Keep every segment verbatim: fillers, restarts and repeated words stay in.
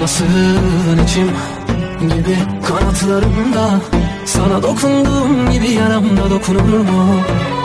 Kanasın içim gibi kanatlarımda, sana dokunduğum gibi yaramda dokunur mu?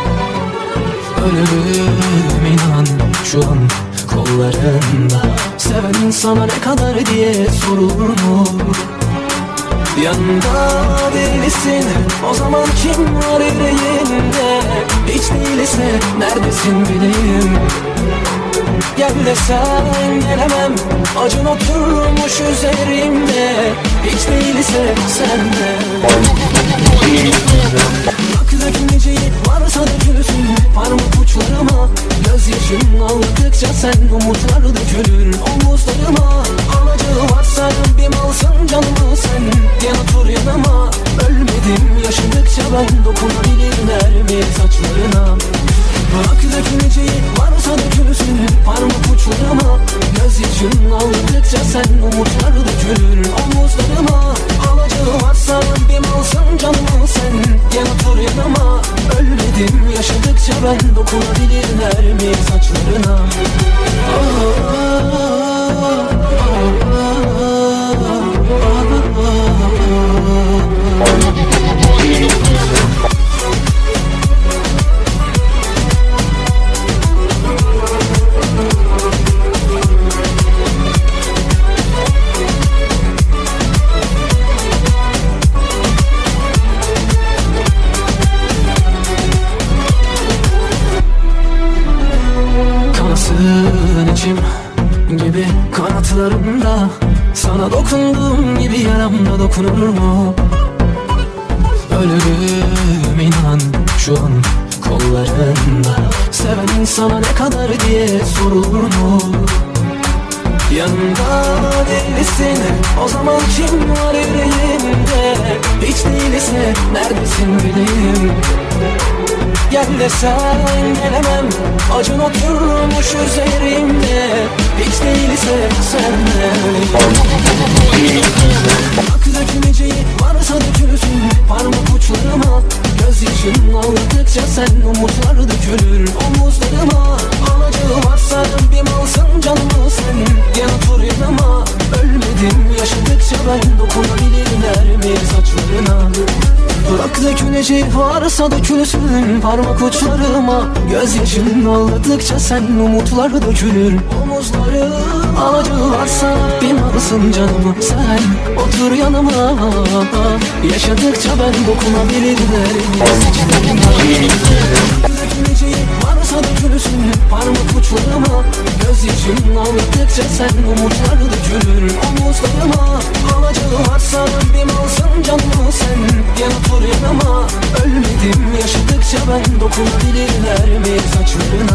Ölürüm inan şu an kollarında, seven insana ne kadar diye sorulur mu? Yanında değilsin, o zaman kim var yüreğinde? Hiç değilse neredesin bileyim. Gel desen gelemem, acın oturmuş üzerimde. Hiç değilse sende. Bak döküleceği varsa dökülsün parmak uçlarıma. Gözyaşım aldıkça sen umutlar dökülür omuzlarıma. Alacağı varsa Rabbim alsın canımı sen. Gel otur yanıma, ölmedim yaşadıkça ben. Dokunabilirler mi saçlarına? Bırak döküleceği varsa dökülsün parmak uçlarıma. Gözyaşım aldıkça sen umutlar dökülür omuzlarıma. Alacağı varsa Rabbim alsın canımı sen. Gel otur yanıma, ölmedim yaşadıkça ben. Dokunabilirler mi saçlarına? Oh, oh, oh, oh, oh, oh, oh. Kanasın içim gibi kanatlarımda, sana dokunduğum gibi yaramda dokunur mu? Ölürüm inan şu an kollarında, seven insana ne kadar diye sorulur mu? Yanında değilsin, o zaman kim var yüreğinde? Hiç değilse neredesin bileyim. Gel desen gelemem, acın oturmuş üzerimde. Hiç değilse sende. Bak döküleceği varsa dökülsün parmak uçlarıma. Gözyaşım aldıkça sen umutlar dökülür omuzlarıma. Alacağı varsa Rabbim alsın canımı sen. Gel otur yanıma, ölmedim yaşadıkça ben. Dokunabilirler mi saçlarına? Bırak döküleceği varsa dökülsün parmak uçlarıma. Gözyaşın aldıkça sen umutlar dökülür omuzları. Alacağı varsa Rabbim alsın canımı sen. Otur yanıma, yaşadıkça ben. Dokunabilirler mi saçlarına? Döküleceği varsa dökülsün parmak uçlarıma. Gözyaşın aldıkça sen umutlar dökülür omuzlarıma. Alacağı varsa Rabbim alsın canımı sen. Gel otur yanıma, ölmedim yaşadıkça ben. Dokunabilirler mi saçlarına?